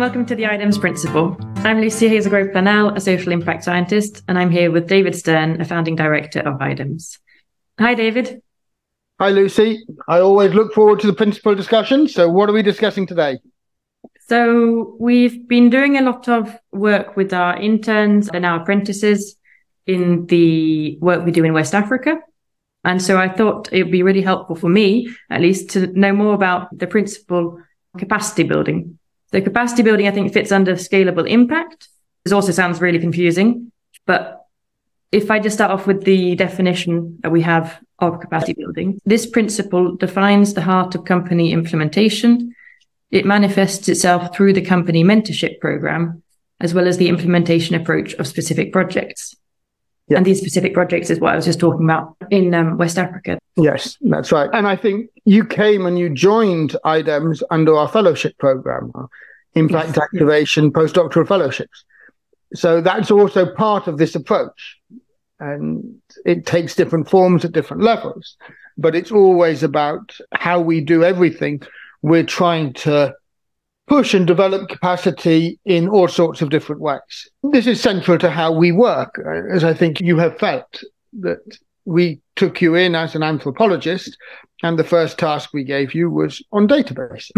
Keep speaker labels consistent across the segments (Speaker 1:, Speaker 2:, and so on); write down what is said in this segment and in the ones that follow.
Speaker 1: welcome to the IDEMS Principle. I'm Lucy Hazelgrove-Planell, a social impact scientist, and I'm here with David Stern, a founding director of IDEMS. Hi, David.
Speaker 2: Hi, Lucy. I always look forward to the principle discussion. So what are we discussing today?
Speaker 1: So we've been doing a lot of work with our interns and our apprentices in the work we do in West Africa. And so I thought it would be really helpful for me, at least, to know more about the principle capacity building. So capacity building, I think, fits under scalable impact. This also sounds really confusing, but if I just start off with the definition that we have of capacity building, this principle defines the heart of company implementation. It manifests itself through the company mentorship program, as well as the implementation approach of specific projects. Yeah. And these specific projects is what I was just talking about in West Africa.
Speaker 2: Yes, that's right. And I think you came and you joined IDEMS under our fellowship program, Impact Activation Postdoctoral Fellowships. So that's also part of this approach. And it takes different forms at different levels. But it's always about how we do everything. We're trying to push and develop capacity in all sorts of different ways. This is central to how we work, as I think you have felt, that we took you in as an anthropologist, and the first task we gave you was on databases.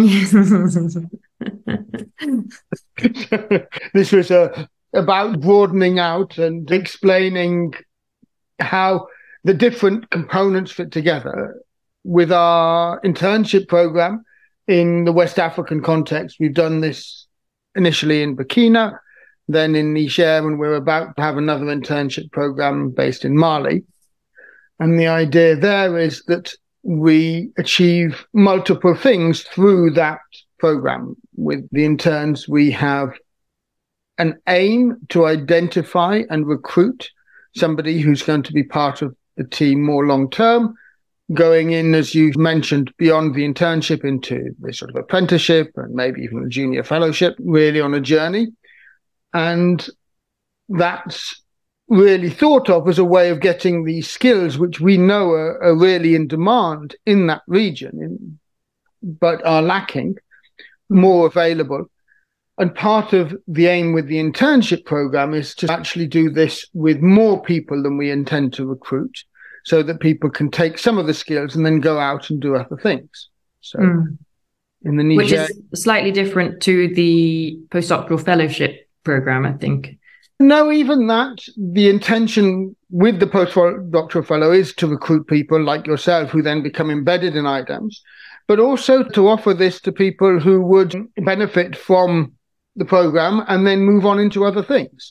Speaker 2: This was about broadening out and explaining how the different components fit together. With our internship program, in the West African context, we've done this initially in Burkina, then in Niger, and we're about to have another internship program based in Mali. And the idea there is that we achieve multiple things through that program. With the interns, we have an aim to identify and recruit somebody who's going to be part of the team more long-term, going in, as you mentioned, beyond the internship into this sort of apprenticeship and maybe even a junior fellowship, really on a journey. And that's really thought of as a way of getting these skills, which we know are really in demand in that region, but are lacking, more available. And part of the aim with the internship program is to actually do this with more people than we intend to recruit, so that people can take some of the skills and then go out and do other things. So in the Niger,
Speaker 1: which is slightly different to the postdoctoral fellowship program, I think.
Speaker 2: No, even that, the intention with the postdoctoral fellow is to recruit people like yourself who then become embedded in IDEMS, but also to offer this to people who would benefit from the program and then move on into other things.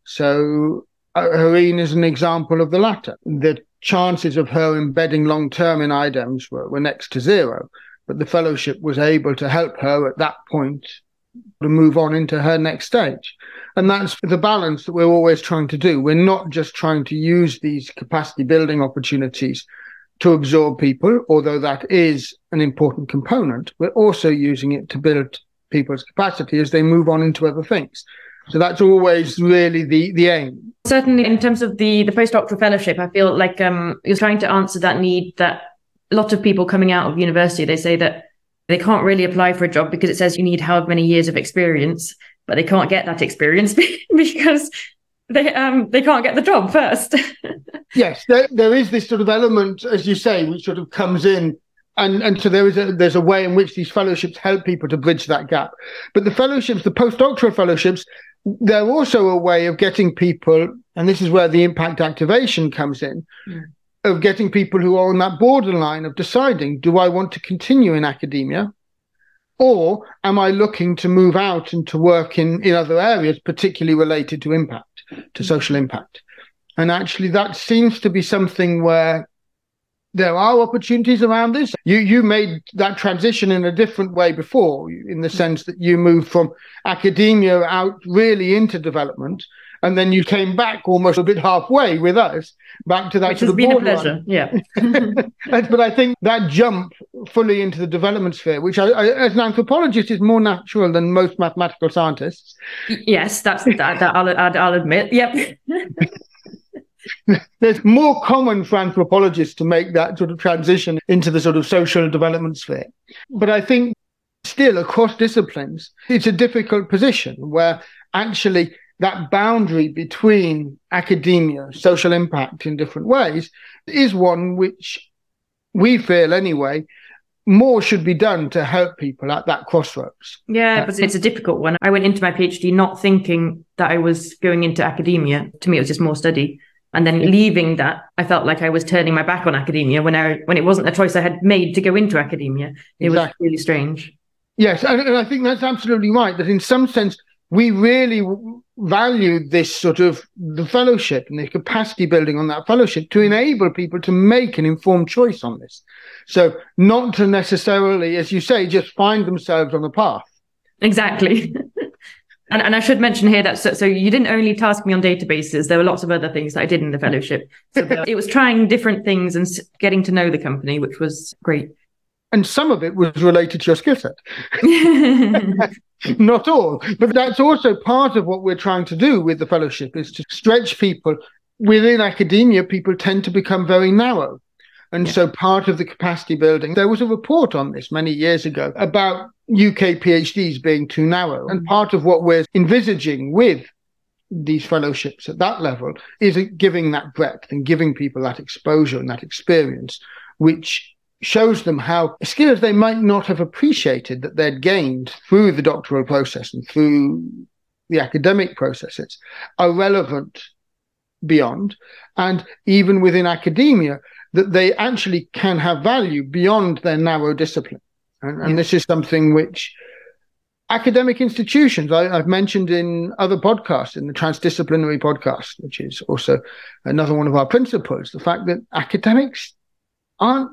Speaker 2: So Hareen is an example of the latter. The chances of her embedding long-term in IDEMS were next to zero, but the fellowship was able to help her at that point to move on into her next stage. And that's the balance that we're always trying to do. We're not just trying to use these capacity building opportunities to absorb people, although that is an important component. We're also using it to build people's capacity as they move on into other things. So that's always really the aim.
Speaker 1: Certainly, in terms of the postdoctoral fellowship, I feel like you're trying to answer that need that a lot of people coming out of university, they say that they can't really apply for a job because it says you need however many years of experience, but they can't get that experience because they can't get the job first.
Speaker 2: Yes, there is this sort of element, as you say, which sort of comes in. And so there's a way in which these fellowships help people to bridge that gap. But the fellowships, the postdoctoral fellowships, they're also a way of getting people, and this is where the impact activation comes in, of getting people who are on that borderline of deciding, do I want to continue in academia, or am I looking to move out and to work in other areas, particularly related to impact, to social impact? And actually that seems to be something where there are opportunities around this. You made that transition in a different way before, in the sense that you moved from academia out really into development, and then you came back almost a bit halfway with us, back to that
Speaker 1: which
Speaker 2: sort
Speaker 1: has
Speaker 2: of
Speaker 1: been
Speaker 2: borderline.
Speaker 1: A pleasure, yeah.
Speaker 2: But I think that jump fully into the development sphere, which I, as an anthropologist, is more natural than most mathematical scientists.
Speaker 1: Yes, that I'll admit. Yep.
Speaker 2: There's more common for anthropologists to make that sort of transition into the sort of social development sphere. But I think still across disciplines, it's a difficult position where actually that boundary between academia, social impact in different ways, is one which we feel anyway, more should be done to help people at that crossroads.
Speaker 1: Yeah, but it's a difficult one. I went into my PhD not thinking that I was going into academia. To me, it was just more study. And then leaving that, I felt like I was turning my back on academia when it wasn't a choice I had made to go into academia. It was really strange.
Speaker 2: Yes, and I think that's absolutely right, that in some sense, we really value this sort of the fellowship and the capacity building on that fellowship to enable people to make an informed choice on this. So not to necessarily, as you say, just find themselves on the path.
Speaker 1: Exactly. And I should mention here that so you didn't only task me on databases. There were lots of other things that I did in the fellowship. So it was trying different things and getting to know the company, which was great.
Speaker 2: And some of it was related to your skill set. Not all, but that's also part of what we're trying to do with the fellowship, is to stretch people. Within academia, people tend to become very narrow. And so part of the capacity building, there was a report on this many years ago about UK PhDs being too narrow. And part of what we're envisaging with these fellowships at that level is giving that breadth and giving people that exposure and that experience, which shows them how skills they might not have appreciated that they'd gained through the doctoral process and through the academic processes are relevant beyond. And even within academia, that they actually can have value beyond their narrow discipline. And this is something which academic institutions, I've mentioned in other podcasts, in the Transdisciplinary podcast, which is also another one of our principles, the fact that academics are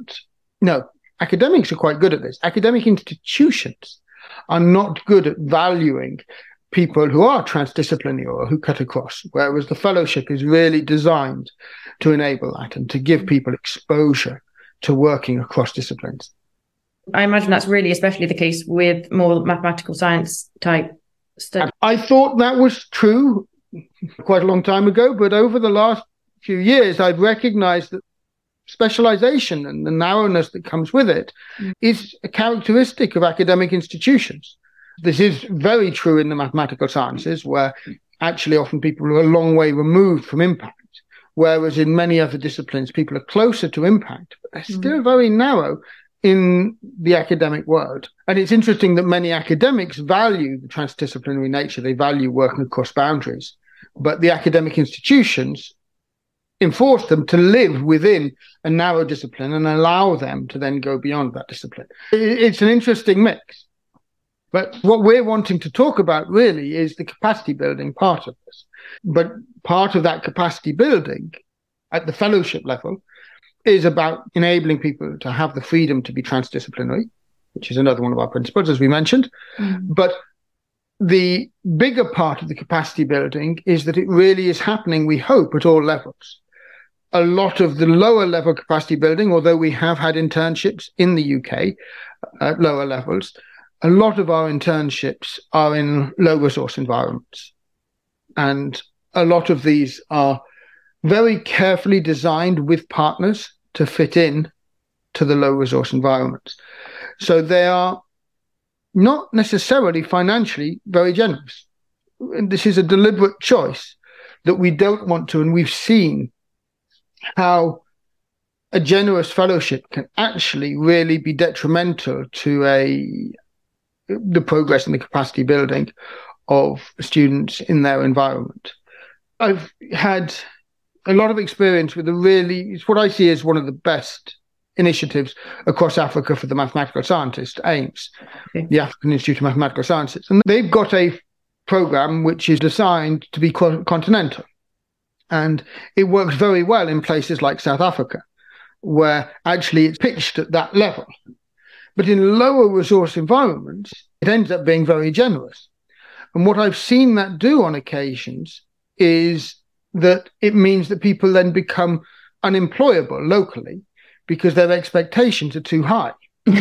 Speaker 2: quite good at this. Academic institutions are not good at valuing people who are transdisciplinary or who cut across, whereas the fellowship is really designed to enable that and to give people exposure to working across disciplines.
Speaker 1: I imagine that's really especially the case with more mathematical science type stuff.
Speaker 2: I thought that was true quite a long time ago, but over the last few years, I've recognized that specialization and the narrowness that comes with it is a characteristic of academic institutions. This is very true in the mathematical sciences, where actually often people are a long way removed from impact, whereas in many other disciplines, people are closer to impact, but they're still very narrow in the academic world. And it's interesting that many academics value the transdisciplinary nature. They value working across boundaries, but the academic institutions enforce them to live within a narrow discipline and allow them to then go beyond that discipline. It's an interesting mix. But what we're wanting to talk about really is the capacity building part of this. But part of that capacity building at the fellowship level is about enabling people to have the freedom to be transdisciplinary, which is another one of our principles, as we mentioned. But the bigger part of the capacity building is that it really is happening, we hope, at all levels. A lot of the lower level capacity building, although we have had internships in the UK at lower levels, a lot of our internships are in low resource environments. And a lot of these are very carefully designed with partners to fit in to the low resource environments. So they are not necessarily financially very generous. And this is a deliberate choice that we don't want to, and we've seen how a generous fellowship can actually really be detrimental to the progress and the capacity building of students in their environment. I've had a lot of experience with it's what I see as one of the best initiatives across Africa for the mathematical scientists, AIMS, the African Institute of Mathematical Sciences. And they've got a program which is designed to be continental. And it works very well in places like South Africa, where actually it's pitched at that level. But in lower resource environments, it ends up being very generous. And what I've seen that do on occasions is that it means that people then become unemployable locally because their expectations are too high.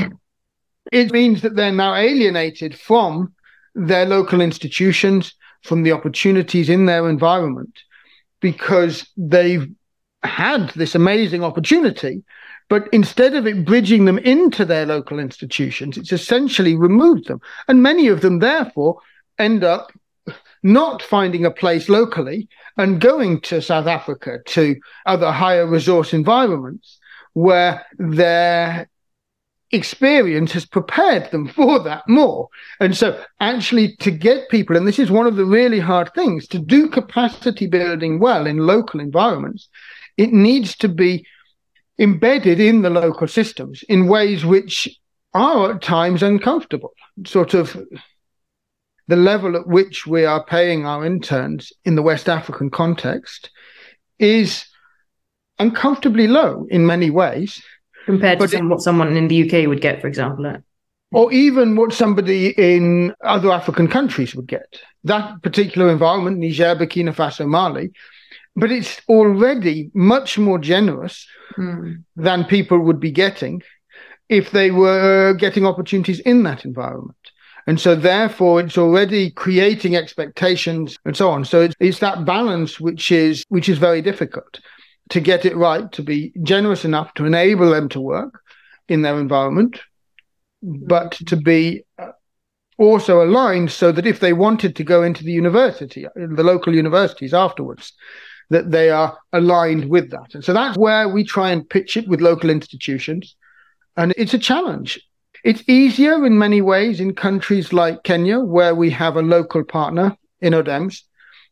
Speaker 2: It means that they're now alienated from their local institutions, from the opportunities in their environment, because they've had this amazing opportunity, but instead of it bridging them into their local institutions, it's essentially removed them. And many of them, therefore, end up not finding a place locally and going to South Africa, to other higher resource environments where their experience has prepared them for that more. And so actually to get people, and this is one of the really hard things, to do capacity building well in local environments, it needs to be embedded in the local systems in ways which are at times uncomfortable. Sort of the level at which we are paying our interns in the West African context is uncomfortably low in many ways.
Speaker 1: Compared to what someone in the UK would get, for example.
Speaker 2: Or even what somebody in other African countries would get. That particular environment, Niger, Burkina Faso, Mali, but it's already much more generous than people would be getting if they were getting opportunities in that environment. And so therefore it's already creating expectations and so on. So it's that balance which is very difficult to get it right, to be generous enough to enable them to work in their environment, but to be also aligned so that if they wanted to go into the university, the local universities afterwards, that they are aligned with that. And so that's where we try and pitch it with local institutions. And it's a challenge. It's easier in many ways in countries like Kenya, where we have a local partner in ODEMS,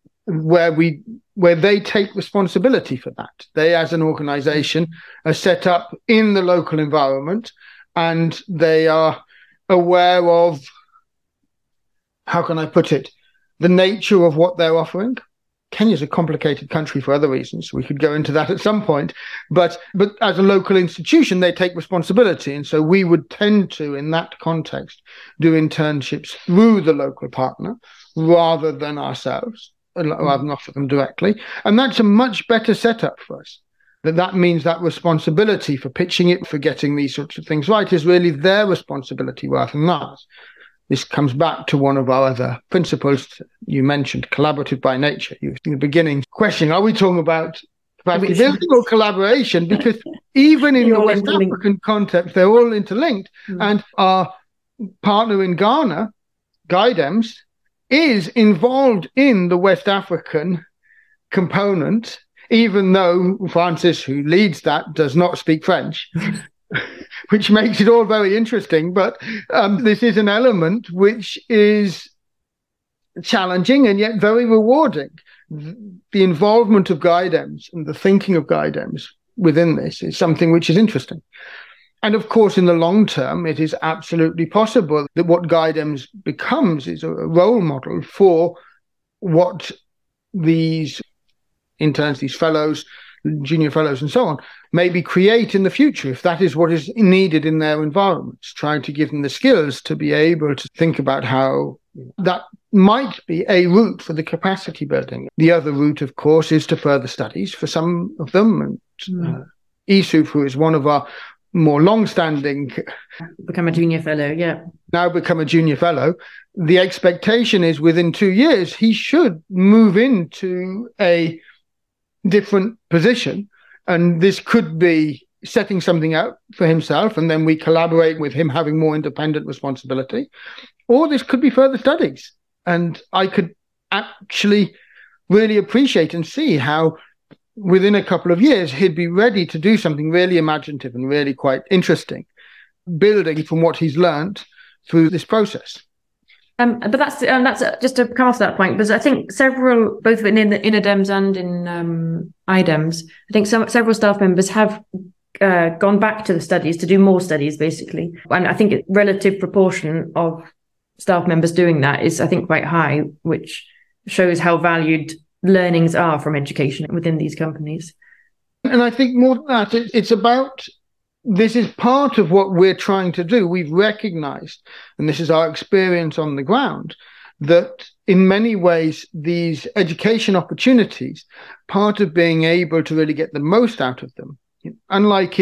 Speaker 2: where they take responsibility for that. They, as an organization, are set up in the local environment, and they are aware of, how can I put it, the nature of what they're offering. Kenya's a complicated country for other reasons. We could go into that at some point. But as a local institution, they take responsibility. And so we would tend to, in that context, do internships through the local partner rather than ourselves, rather than offer them directly. And that's a much better setup for us. That means that responsibility for pitching it, for getting these sorts of things right, is really their responsibility rather than ours. This comes back to one of our other principles you mentioned, collaborative by nature. In the beginning question, are we talking about capacity building or collaboration? Because even in the West African context, they're all interlinked. And our partner in Ghana, GUIDEMS, is involved in the West African component, even though Francis, who leads that, does not speak French. Which makes it all very interesting. But this is an element which is challenging and yet very rewarding. The involvement of GUIDEMS and the thinking of GUIDEMS within this is something which is interesting. And of course, in the long term, it is absolutely possible that what GUIDEMS becomes is a role model for what these interns, these fellows, junior fellows and so on, maybe create in the future, if that is what is needed in their environments, trying to give them the skills to be able to think about how that might be a route for the capacity building. The other route, of course, is to further studies for some of them. And Isuf, who is one of our more long-standing...
Speaker 1: Become a junior fellow, yeah.
Speaker 2: Now become a junior fellow. The expectation is within 2 years, he should move into a different position, and this could be setting something up for himself and then we collaborate with him having more independent responsibility, or this could be further studies. And I could actually really appreciate and see how within a couple of years he'd be ready to do something really imaginative and really quite interesting, building from what he's learned through this process.
Speaker 1: But that's just to come off that point, because I think several, both in ODEMS and in IDEMS, I think several staff members have gone back to the studies to do more studies, basically. And I think relative proportion of staff members doing that is, I think, quite high, which shows how valued learnings are from education within these companies.
Speaker 2: And I think more than that, it's about... This is part of what we're trying to do. We've recognized, and this is our experience on the ground, that in many ways, these education opportunities, part of being able to really get the most out of them, unlike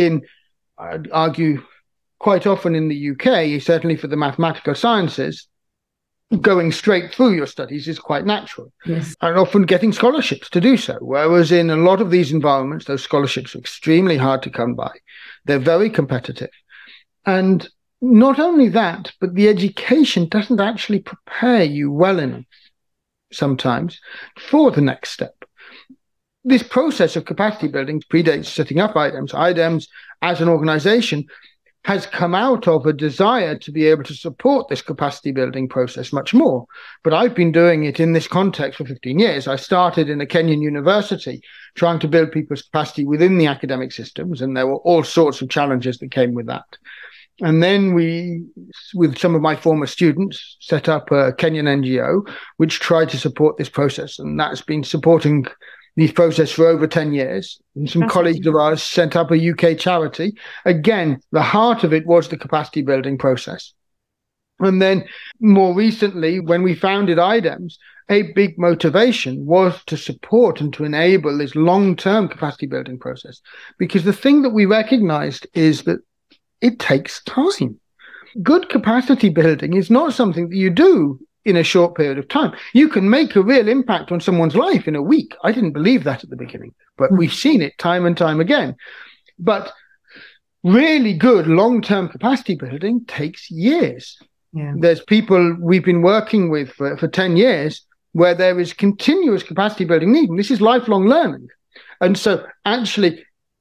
Speaker 2: I'd argue, quite often in the UK, certainly for the mathematical sciences, going straight through your studies is quite natural.
Speaker 1: Yes.
Speaker 2: And often getting scholarships to do so. Whereas in a lot of these environments, those scholarships are extremely hard to come by. They're very competitive. And not only that, but the education doesn't actually prepare you well enough sometimes for the next step. This process of capacity building predates setting up IDEMS. IDEMS as an organization has come out of a desire to be able to support this capacity building process much more. But I've been doing it in this context for 15 years. I started in a Kenyan university trying to build people's capacity within the academic systems, and there were all sorts of challenges that came with that. And then we, with some of my former students, set up a Kenyan NGO, which tried to support this process. And that's been supporting these process for over 10 years. And some colleagues of ours set up a UK charity. Again, the heart of it was the capacity building process. And then more recently, when we founded IDEMS, a big motivation was to support and to enable this long-term capacity building process. Because the thing that we recognized is that it takes time. Good capacity building is not something that you do in a short period of time. You can make a real impact on someone's life in a week. I didn't believe that at the beginning, but we've seen it time and time again. But really good long-term capacity building takes years. Yeah. There's people we've been working with for 10 years where there is continuous capacity building need, and this is lifelong learning. And so actually,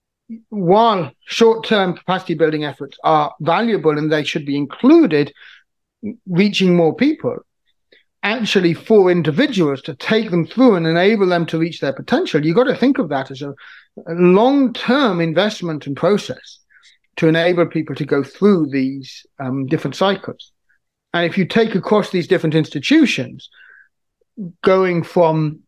Speaker 2: while short-term capacity building efforts are valuable and they should be included, reaching more people, actually for individuals to take them through and enable them to reach their potential, you've got to think of that as a long-term investment and process to enable people to go through these different cycles. And if you take across these different institutions, going from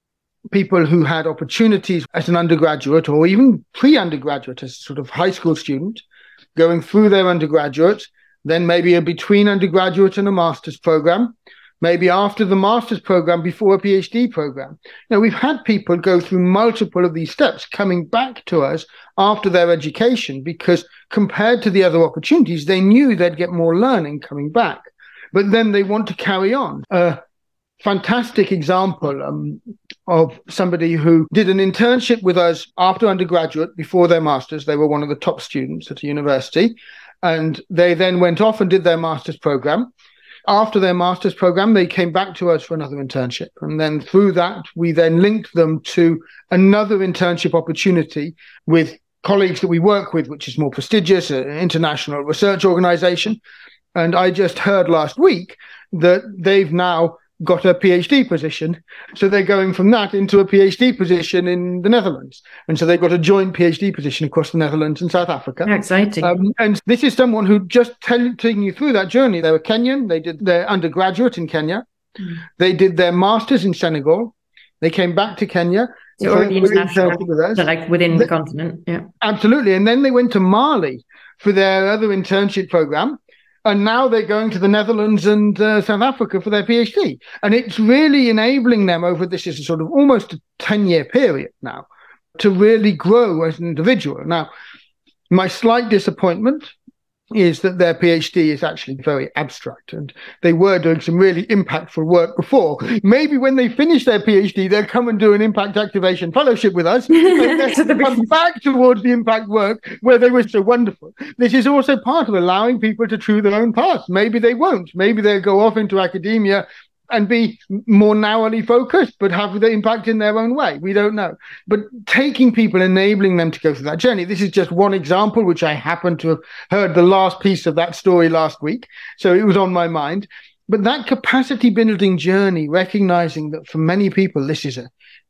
Speaker 2: people who had opportunities as an undergraduate or even pre-undergraduate as a sort of high school student, going through their undergraduate, then maybe a between undergraduate and a master's program, maybe after the master's program, before a PhD program. Now, we've had people go through multiple of these steps coming back to us after their education because compared to the other opportunities, they knew they'd get more learning coming back. But then they want to carry on. A fantastic example of somebody who did an internship with us after undergraduate, before their master's. They were one of the top students at a university. And they then went off and did their master's program. After their master's program, they came back to us for another internship. And then through that, we then linked them to another internship opportunity with colleagues that we work with, which is more prestigious, an international research organization. And I just heard last week that they've now got a PhD position. So they're going from that into a PhD position in the Netherlands. And so they've got a joint PhD position across the Netherlands and South Africa.
Speaker 1: Exciting.
Speaker 2: And this is someone who just taking you through that journey. They were Kenyan. They did their undergraduate in Kenya. They did their master's in Senegal. They came back to Kenya.
Speaker 1: So already international, so like within the continent. Yeah,
Speaker 2: absolutely. And then they went to Mali for their other internship program. And now they're going to the Netherlands and South Africa for their PhD. And it's really enabling them over this is a sort of almost a 10-year period now to really grow as an individual. Now, my slight disappointment is that their PhD is actually very abstract, and they were doing some really impactful work before. Maybe when they finish their PhD, they'll come and do an impact activation fellowship with us, and then come back towards the impact work where they were so wonderful. This is also part of allowing people to choose their own path. Maybe they won't. Maybe they'll go off into academia and be more narrowly focused, but have the impact in their own way. We don't know. But taking people, enabling them to go through that journey. This is just one example, which I happened to have heard the last piece of that story last week. So it was on my mind. But that capacity building journey, recognizing that for many people, this is a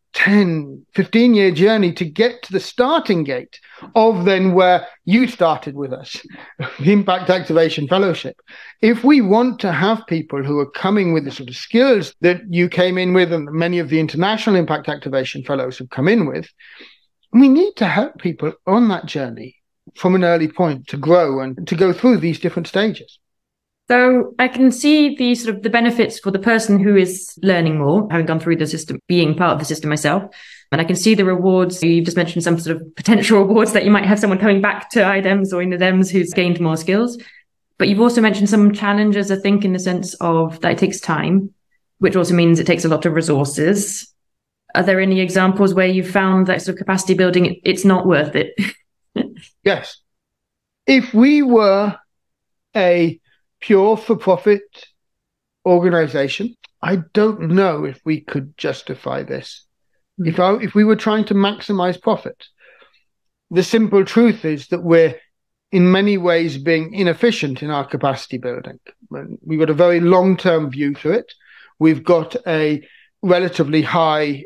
Speaker 2: 10, 15-year journey to get to the starting gate of then where you started with us, the Impact Activation Fellowship. If we want to have people who are coming with the sort of skills that you came in with and many of the international Impact Activation Fellows have come in with, we need to help people on that journey from an early point to grow and to go through these different stages.
Speaker 1: So I can see the sort of the benefits for the person who is learning more, having gone through the system, being part of the system myself. And I can see the rewards. You've just mentioned some sort of potential rewards that you might have someone coming back to IDEMS or INADEMS who's gained more skills. But you've also mentioned some challenges, I think, in the sense of that it takes time, which also means it takes a lot of resources. Are there any examples where you've found that sort of capacity building, it's not worth it?
Speaker 2: Yes. If we were a pure for-profit organization, I don't know if we could justify this. If we were trying to maximize profit, the simple truth is that we're in many ways being inefficient in our capacity building. We've got a very long-term view to it. We've got a relatively high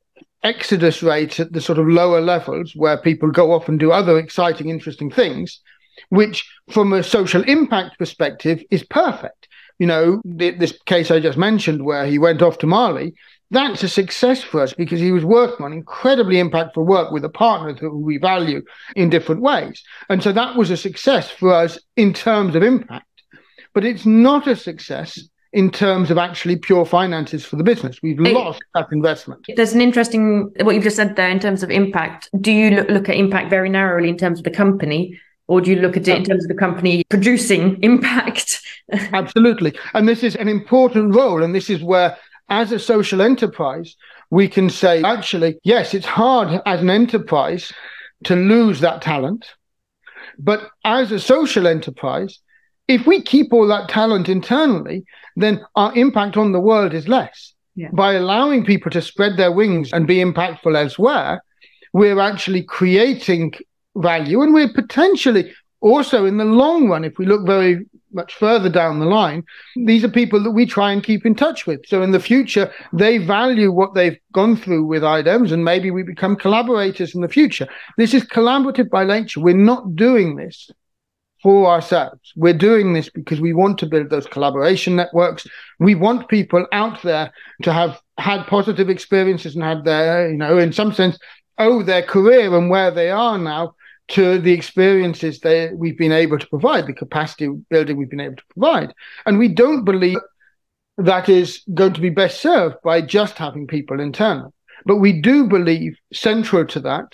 Speaker 2: exodus rate at the sort of lower levels where people go off and do other exciting, interesting things, which from a social impact perspective is perfect. You know, this case I just mentioned where he went off to Mali, that's a success for us because he was working on incredibly impactful work with a partner who we value in different ways. And so that was a success for us in terms of impact. But it's not a success in terms of actually pure finances for the business. We've lost that investment.
Speaker 1: There's an interesting, what you've just said there in terms of impact. Do you look at impact very narrowly in terms of the company, or do you look at it in terms of the company producing impact?
Speaker 2: Absolutely. And this is an important role. And this is where, as a social enterprise, we can say, actually, yes, it's hard as an enterprise to lose that talent. But as a social enterprise, if we keep all that talent internally, then our impact on the world is less. Yeah. By allowing people to spread their wings and be impactful elsewhere, we're actually creating value. And we're potentially also, in the long run, if we look very much further down the line, these are people that we try and keep in touch with. So in the future, they value what they've gone through with IDEMS, and maybe we become collaborators in the future. This is collaborative by nature. We're not doing this for ourselves. We're doing this because we want to build those collaboration networks. We want people out there to have had positive experiences and had their, in some sense, owe their career and where they are now to the experiences we've been able to provide, the capacity building we've been able to provide. And we don't believe that is going to be best served by just having people internal. But we do believe central to that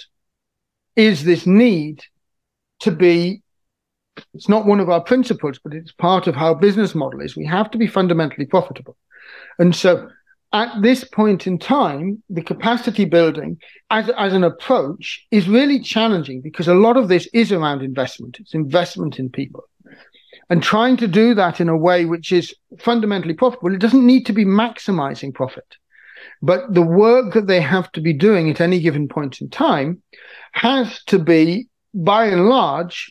Speaker 2: is this need to be, it's not one of our principles, but it's part of how business model is. We have to be fundamentally profitable. And so at this point in time, the capacity building as an approach is really challenging because a lot of this is around investment. It's investment in people. And trying to do that in a way which is fundamentally profitable, it doesn't need to be maximizing profit. But the work that they have to be doing at any given point in time has to be, by and large,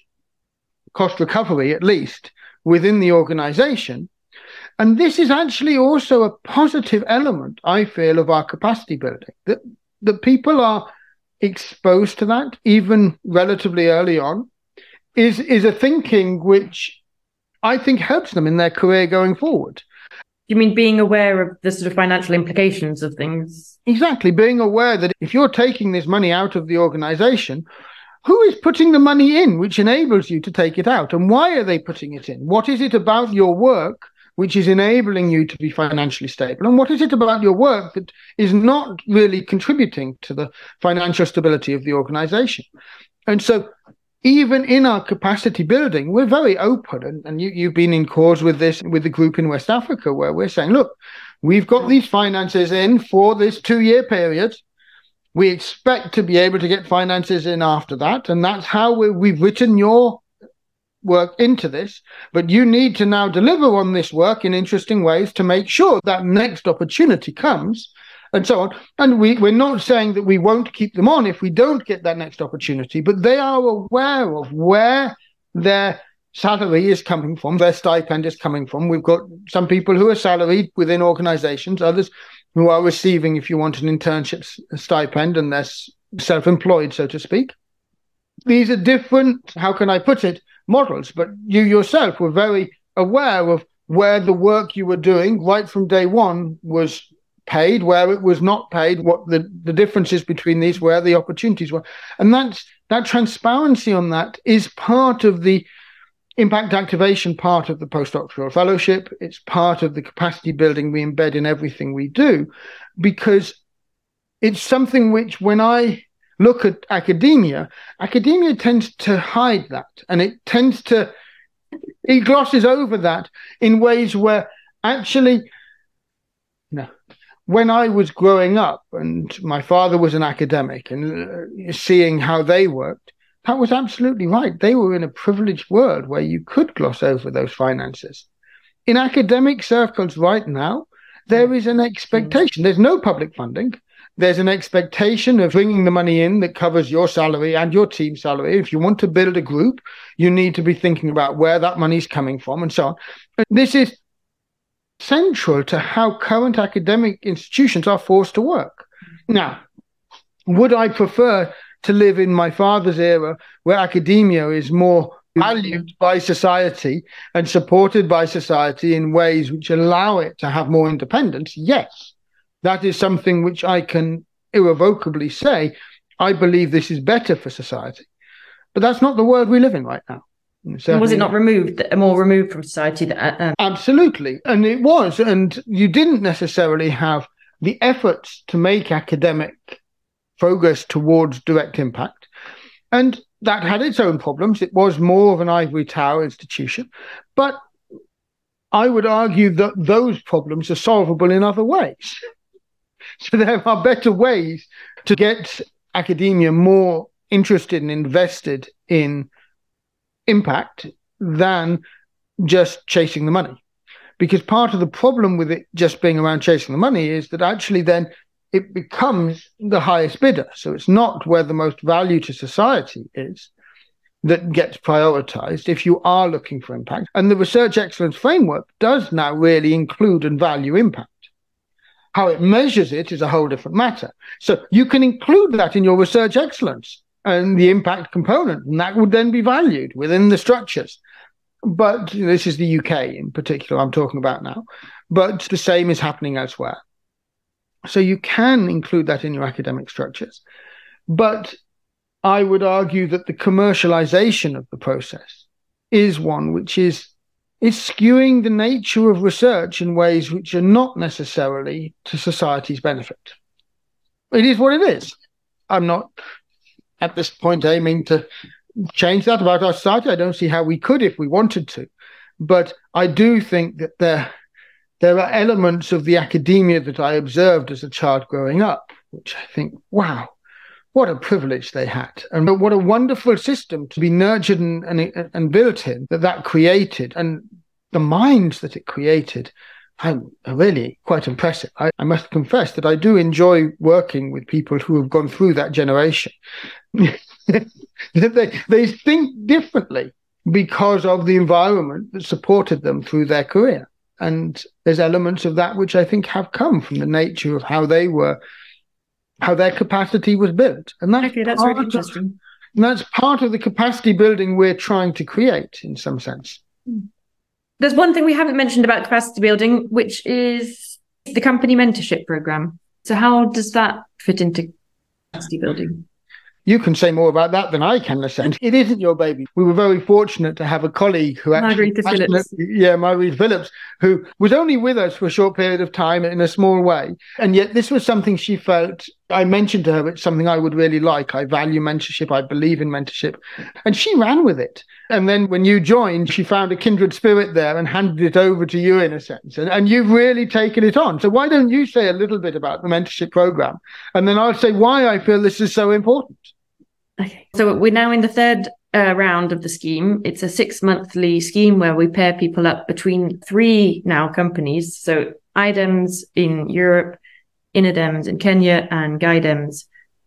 Speaker 2: cost recovery, at least, within the organization. And this is actually also a positive element, I feel, of our capacity building, that people are exposed to that, even relatively early on, is a thinking which I think helps them in their career going forward.
Speaker 1: You mean being aware of the sort of financial implications of things?
Speaker 2: Exactly. Being aware that if you're taking this money out of the organization, who is putting the money in, which enables you to take it out? And why are they putting it in? What is it about your work which is enabling you to be financially stable? And what is it about your work that is not really contributing to the financial stability of the organization? And so even in our capacity building, we're very open. And you've been in cause with this, with the group in West Africa, where we're saying, look, we've got these finances in for this 2-year period. We expect to be able to get finances in after that. And that's how we've written your work into this. But you need to now deliver on this work in interesting ways to make sure that next opportunity comes, and so on. And we're not saying that we won't keep them on if we don't get that next opportunity, but they are aware of where their salary is coming from, their stipend is coming from. We've got some people who are salaried within organizations, others who are receiving, if you want, an internship stipend, and they're self-employed, so to speak. These are different, how can I put it, models, but you yourself were very aware of where the work you were doing right from day one was paid, where it was not paid, what the differences between these, where the opportunities were. And that transparency on that is part of the impact activation part of the postdoctoral fellowship. It's part of the capacity building we embed in everything we do, because it's something which, when I look at academia tends to hide that, and it tends to He glosses over that in ways where actually, no. When I was growing up and my father was an academic and seeing how they worked, that was absolutely right. They were in a privileged world where you could gloss over those finances. In academic circles right now, there is an expectation. There's no public funding. There's an expectation of bringing the money in that covers your salary and your team's salary. If you want to build a group, you need to be thinking about where that money's coming from and so on. This is central to how current academic institutions are forced to work. Now, would I prefer to live in my father's era where academia is more valued by society and supported by society in ways which allow it to have more independence? Yes. That is something which I can irrevocably say. I believe this is better for society. But that's not the world we live in right now.
Speaker 1: Was it not more removed from society?
Speaker 2: Absolutely. And it was. And you didn't necessarily have the efforts to make academic progress towards direct impact. And that had its own problems. It was more of an ivory tower institution. But I would argue that those problems are solvable in other ways. So there are better ways to get academia more interested and invested in impact than just chasing the money. Because part of the problem with it just being around chasing the money is that actually then it becomes the highest bidder. So it's not where the most value to society is that gets prioritized if you are looking for impact. And the research excellence framework does now really include and value impact. How it measures it is a whole different matter. So you can include that in your research excellence and the impact component, and that would then be valued within the structures. But this is the UK in particular I'm talking about now. But the same is happening elsewhere. So you can include that in your academic structures. But I would argue that the commercialization of the process is one which is skewing the nature of research in ways which are not necessarily to society's benefit. It is what it is. I'm not at this point aiming to change that about our society. I don't see how we could if we wanted to. But I do think that there are elements of the academia that I observed as a child growing up, which I think, wow, what a privilege they had. And what a wonderful system to be nurtured and built in that created. And the minds that it created are really quite impressive. I must confess that I do enjoy working with people who have gone through that generation. They think differently because of the environment that supported them through their career. And there's elements of that which I think have come from the nature of how they were, how their capacity was built. And that's really interesting. And that's part of the capacity building we're trying to create in some sense.
Speaker 1: There's one thing we haven't mentioned about capacity building, which is the company mentorship program. So how does that fit into capacity building?
Speaker 2: You can say more about that than I can, in a sense. It isn't your baby. We were very fortunate to have a colleague who actually... Marguerite Phillips, who was only with us for a short period of time in a small way. And yet this was something she felt... I mentioned to her it's something I would really like. I value mentorship. I believe in mentorship. And she ran with it. And then when you joined, she found a kindred spirit there and handed it over to you in a sense. And you've really taken it on. So why don't you say a little bit about the mentorship program? And then I'll say why I feel this is so important.
Speaker 1: Okay, so we're now in the third round of the scheme. It's a 6-monthly scheme where we pair people up between 3 now companies. So IDEMS in Europe, INADEMS in Kenya, and GUIDEMS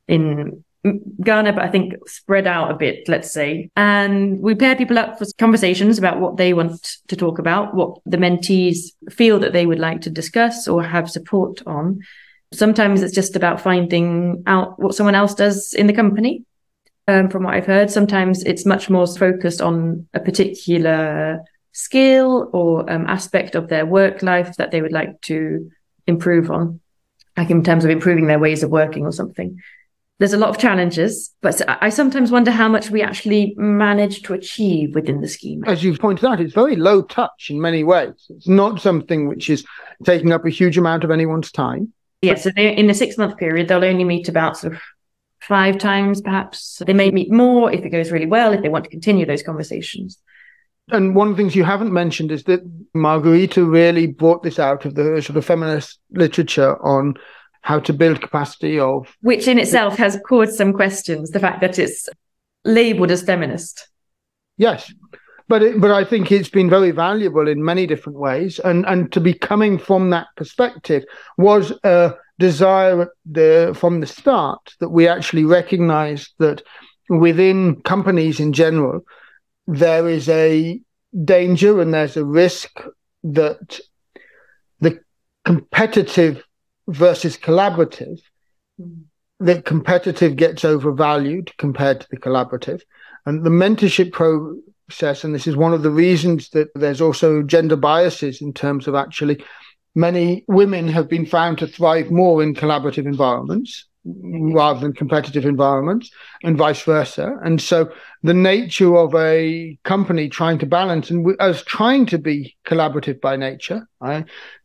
Speaker 1: in Ghana, but I think spread out a bit, let's say. And we pair people up for conversations about what they want to talk about, what the mentees feel that they would like to discuss or have support on. Sometimes it's just about finding out what someone else does in the company. From what I've heard, sometimes it's much more focused on a particular skill or aspect of their work life that they would like to improve on, like in terms of improving their ways of working or something. There's a lot of challenges, but I sometimes wonder how much we actually manage to achieve within the scheme.
Speaker 2: As you've pointed out, it's very low touch in many ways. It's not something which is taking up a huge amount of anyone's time.
Speaker 1: Yeah, so in a 6-month period, they'll only meet about sort of 5 times, perhaps. They may meet more if it goes really well, if they want to continue those conversations.
Speaker 2: And one of the things you haven't mentioned is that Margherita really brought this out of the sort of feminist literature on how to build capacity of...
Speaker 1: Which in itself has caused some questions, the fact that it's labelled as feminist.
Speaker 2: Yes, but I think it's been very valuable in many different ways. And to be coming from that perspective was a desire from the start that we actually recognise that within companies in general, there is a danger and there's a risk that the competitive versus collaborative, the competitive gets overvalued compared to the collaborative. And the mentorship process, and this is one of the reasons that there's also gender biases in terms of actually many women have been found to thrive more in collaborative environments rather than competitive environments, and vice versa. And so the nature of a company trying to balance, and us trying to be collaborative by nature, I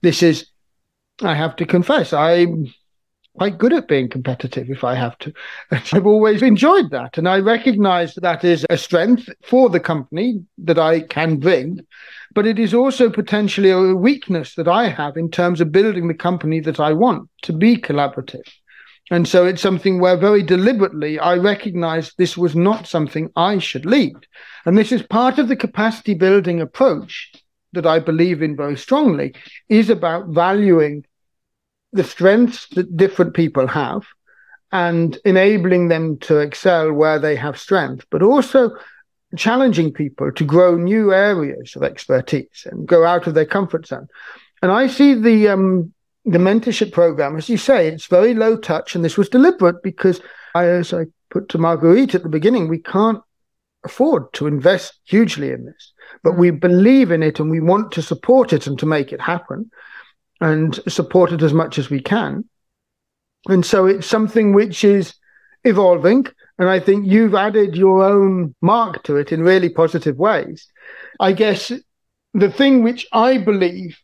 Speaker 2: have to confess, I'm quite good at being competitive if I have to. I've always enjoyed that. And I recognize that is a strength for the company that I can bring, but it is also potentially a weakness that I have in terms of building the company that I want to be collaborative. And so it's something where very deliberately I recognize this was not something I should lead. And this is part of the capacity building approach that I believe in very strongly, is about valuing the strengths that different people have and enabling them to excel where they have strength, but also challenging people to grow new areas of expertise and go out of their comfort zone. And I see the mentorship program, as you say, it's very low touch, and this was deliberate because, as I put to Margherita at the beginning, we can't afford to invest hugely in this, but we believe in it and we want to support it and to make it happen and support it as much as we can. And so it's something which is evolving, and I think you've added your own mark to it in really positive ways. I guess the thing which I believe,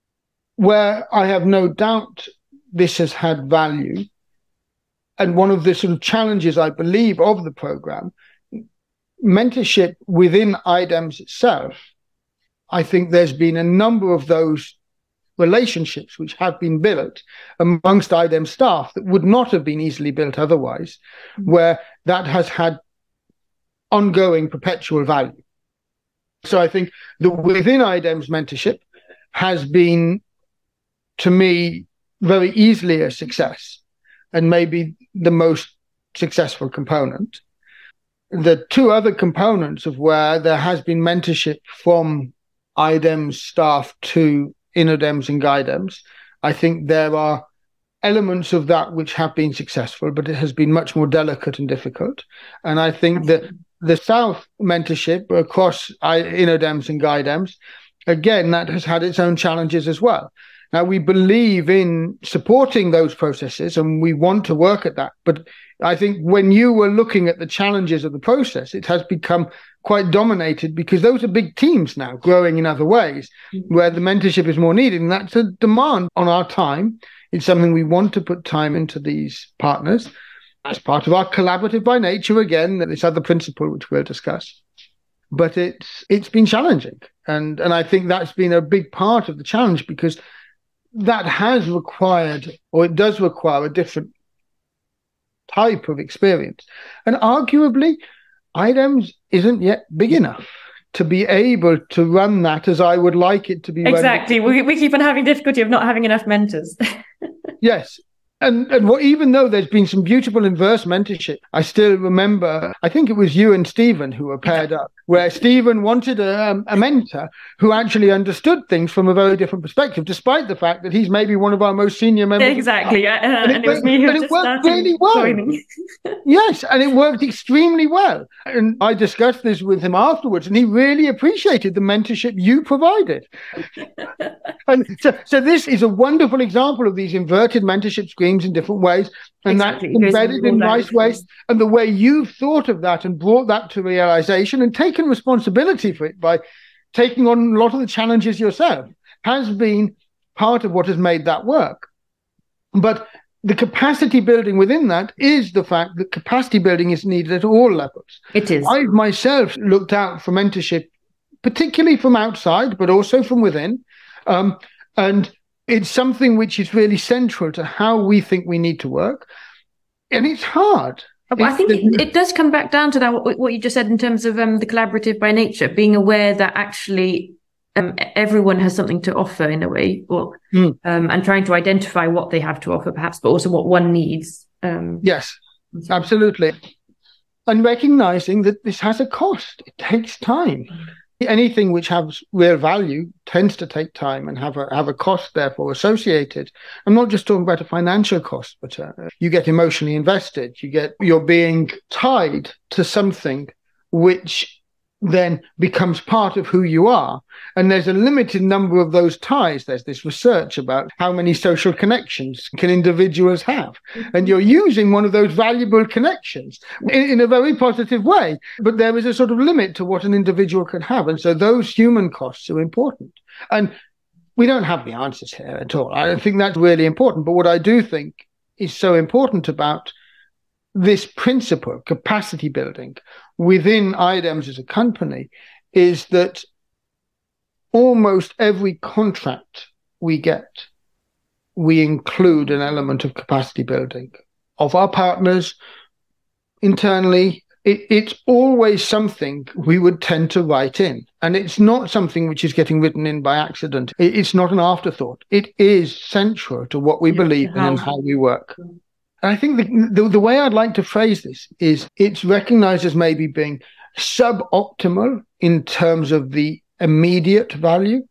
Speaker 2: where I have no doubt this has had value, and one of the sort of challenges I believe of the program, mentorship within IDEMS itself, I think there's been a number of those relationships which have been built amongst IDEM staff that would not have been easily built otherwise, where that has had ongoing perpetual value. So I think that within IDEMS mentorship has been, to me, very easily a success and maybe the most successful component. The two other components of where there has been mentorship from IDEMS staff to InnoDEMS and GuideDEMS, I think there are elements of that which have been successful, but it has been much more delicate and difficult. And I think that the South mentorship across InnoDEMS and GuideDEMS, again, that has had its own challenges as well. Now, we believe in supporting those processes and we want to work at that. But I think when you were looking at the challenges of the process, it has become quite dominated because those are big teams now growing in other ways where the mentorship is more needed. And that's a demand on our time. It's something we want to put time into these partners as part of our collaborative by nature, again, this other principle which we'll discuss. But it's been challenging. And I think that's been a big part of the challenge because that has required, or it does require, a different type of experience. And arguably, IDEMS isn't yet big enough to be able to run that as I would like it to be.
Speaker 1: Exactly. We keep on having difficulty of not having enough mentors.
Speaker 2: Yes. And even though there's been some beautiful inverse mentorship, I still remember, I think it was you and Stephen who were paired up, where Stephen wanted a mentor who actually understood things from a very different perspective, despite the fact that he's maybe one of our most senior members.
Speaker 1: Exactly. And it was me who just
Speaker 2: worked really well. Yes, and it worked extremely well. And I discussed this with him afterwards, and he really appreciated the mentorship you provided. And so this is a wonderful example of these inverted mentorship schemes in different ways, and exactly. That's embedded in nice ways. And the way you've thought of that and brought that to realization and taken responsibility for it by taking on a lot of the challenges yourself has been part of what has made that work. But the capacity building within that is the fact that capacity building is needed at all levels.
Speaker 1: It is.
Speaker 2: I've myself looked out for mentorship particularly from outside, but also from within. And it's something which is really central to how we think we need to work. And it's hard.
Speaker 1: I think it does come back down to that, what you just said in terms of the collaborative by nature, being aware that actually everyone has something to offer in a way, and trying to identify what they have to offer perhaps, but also what one needs.
Speaker 2: Yes, absolutely. And recognizing that this has a cost. It takes time. Anything which has real value tends to take time and have a cost, therefore, associated. I'm not just talking about a financial cost, but you get emotionally invested. You're being tied to something which then becomes part of who you are. And there's a limited number of those ties. There's this research about how many social connections can individuals have. And you're using one of those valuable connections in a very positive way. But there is a sort of limit to what an individual can have. And so those human costs are important. And we don't have the answers here at all. I think that's really important. But what I do think is so important about this principle, capacity building, within IDEMS as a company, is that almost every contract we get, we include an element of capacity building of our partners internally. It's always something we would tend to write in. And it's not something which is getting written in by accident. It's not an afterthought. It is central to what we believe in and how we work. I think the way I'd like to phrase this is it's recognized as maybe being suboptimal in terms of the immediate value,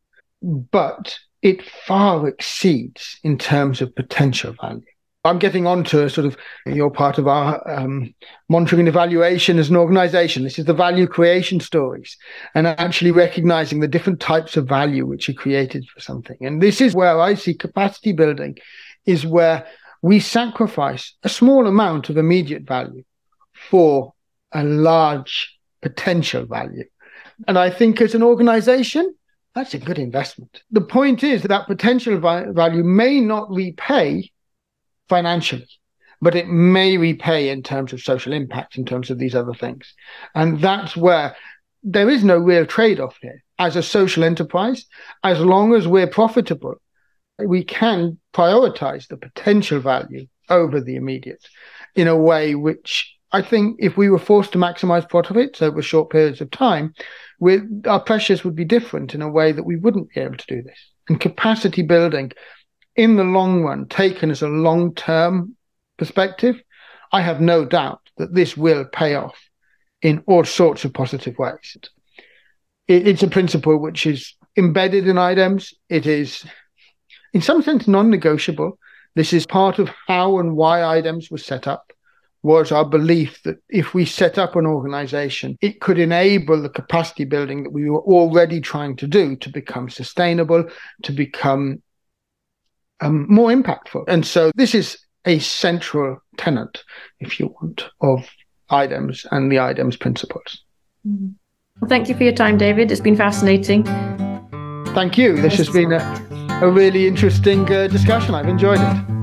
Speaker 2: but it far exceeds in terms of potential value. I'm getting on to sort of your part of our monitoring and evaluation as an organization. This is the value creation stories and actually recognizing the different types of value which are created for something. And this is where I see capacity building is where we sacrifice a small amount of immediate value for a large potential value. And I think as an organization, that's a good investment. The point is that potential value may not repay financially, but it may repay in terms of social impact, in terms of these other things. And that's where there is no real trade-off here. As a social enterprise, as long as we're profitable, we can prioritize the potential value over the immediate in a way which I think if we were forced to maximize profits over short periods of time, our pressures would be different in a way that we wouldn't be able to do this. And capacity building in the long run, taken as a long-term perspective, I have no doubt that this will pay off in all sorts of positive ways. It's a principle which is embedded in IDEMS. It is in some sense non-negotiable. This is part of how and why IDEMS was set up, was our belief that if we set up an organization, it could enable the capacity building that we were already trying to do to become sustainable, to become more impactful. And so this is a central tenet, if you want, of IDEMS and the IDEMS principles.
Speaker 1: Well, thank you for your time, David. It's been fascinating.
Speaker 2: Thank you. This has been a really interesting discussion. I've enjoyed it.